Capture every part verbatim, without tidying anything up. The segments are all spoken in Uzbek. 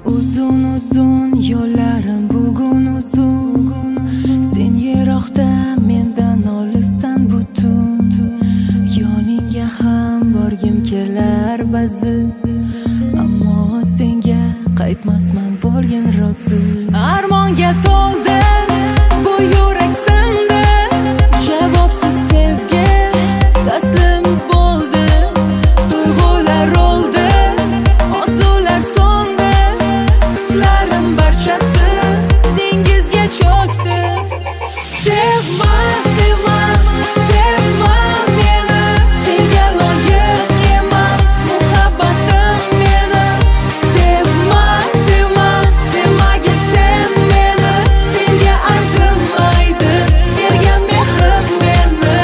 Uzun uzun yo'llarim bugun uzun. Sen yiroqda mendan olissan butun. Yoningga ham borgim kelar ba'zi, ammo senga qaytmasman bo'lgan rozi. Armonga to'ldi bu yurak senda, javobsiz sevgi taslim bo'ldi. Tuyg'ular oldi, orzular so'ndi, hislarim barchasi dengizga cho'kdi. Sevma, sevma, sevma meni, senga loyiq emas muhabbatim meni. Sevma, sevma, sevmagin sen meni, senga arzimaydi bergan mehrim meni.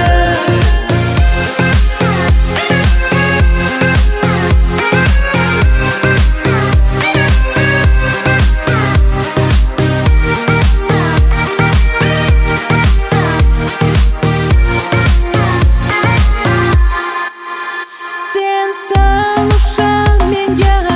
Sensan o'sha menga